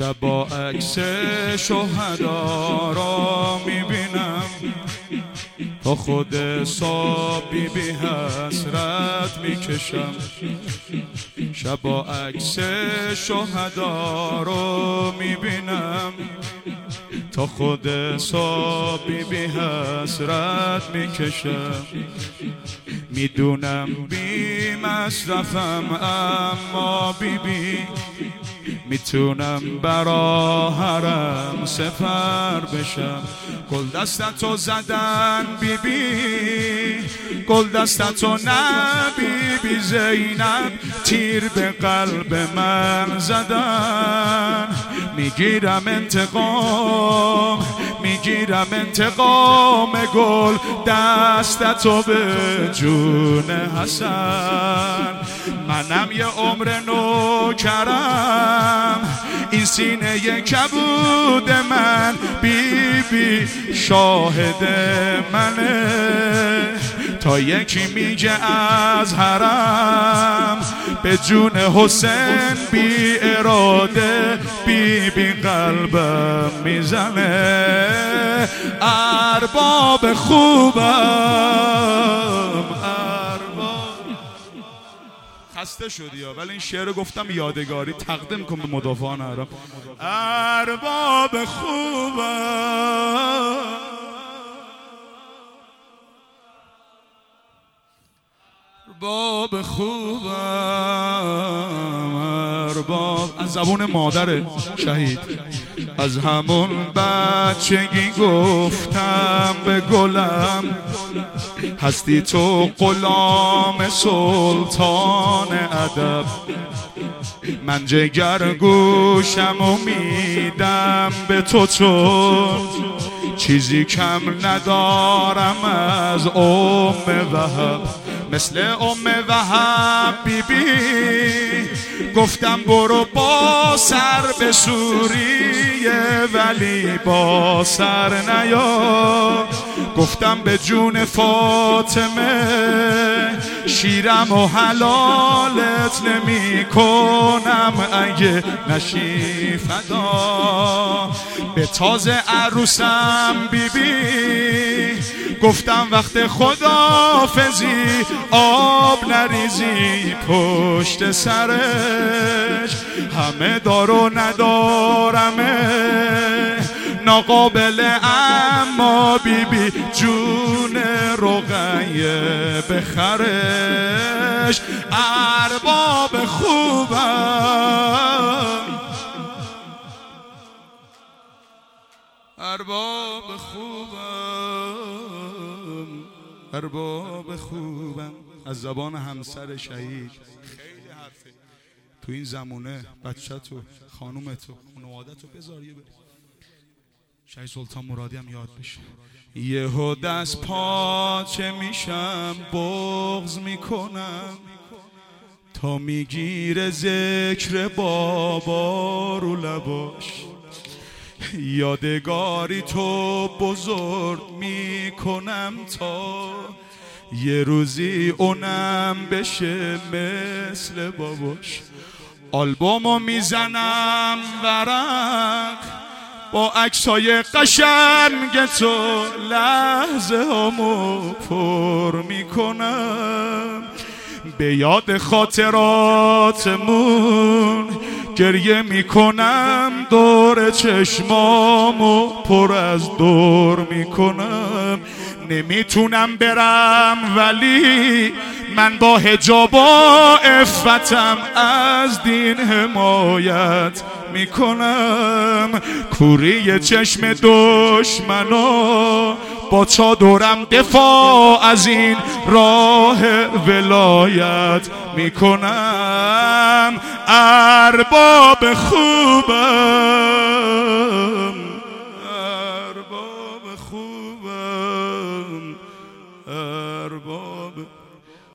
شبا عکس شهدا را میبینم، تا خود حسابی بی حسرت میکشم. شبا عکس شهدا رو میبینم، تا خود حسابی بی حسرت میکشم. میدونم بی مصرفم، اما بیبی میتونم برا حرم سفر بشم. گل دستتو زدن بیبی، گل دستتو نه بیبی زینب، تیر به قلب من زدن. میگیرم انتقام، میگیرم انتقام، گل دستتو به جون حسن. منم یه عمر نوکرم، این سینه کبود من، بیبی شاهد منه. تا یکی میگه از حرم به جون حسین بی اراده، بیبی قلبم میزنه. ارباب خوبم، خسته شدی ها، ولی این شعر گفتم یادگاری تقدیم کن به مدافعان حرم. ارباب خوبم، ارباب خوبم، ارباب. از زبون مادر شهید. از همون بچگی گفتم به گلم، هستی تو غلام سلطان ادب. من جگر گوشم و میدم به تو، چون چیزی کم ندارم از وهب. مثل وهب بیبی گفتم برو با سر به سوریه، ولی با سر نیا. گفتم به جون فاطمه شیرم و حلالت نمی کنم، اگه نشی فدا. به تازه عروسم بیبی گفتم وقت خدافزی آب نریزی پشت سرش. همه دار و ندارمه ناقابل، اما بیبی جون رقیه بخرش. ارباب خوبم، ارباب خوبم، ارباب خوبم. از زبان همسر شهید. خیلی حرفه تو این زمونه. بچه‌تو، خانومتو، خانواده‌تو بذار یه شهید سلطان مرادی هم یاد بشه. یهو دست پاچه میشم، بغض میکنم، تا میگیره ذکر بابا رو لباش. یادگاری تو بزرگ میکنم، تا یه روزی اونم بشه مثل باباش. آلبومو میزنم ورق با عکسای قشنگ تو، لحظه هامو پر میکنم. به یاد خاطراتمون گریه میکنم، دور چشمامو پر از دور میکنم. نمیتونم برم ولی من با حجاب و عفتم از دین حمایت میکنم. کوری چشم دشمنو با چادرم دفاع از این راه ولایت میکنم. ارباب خوبم،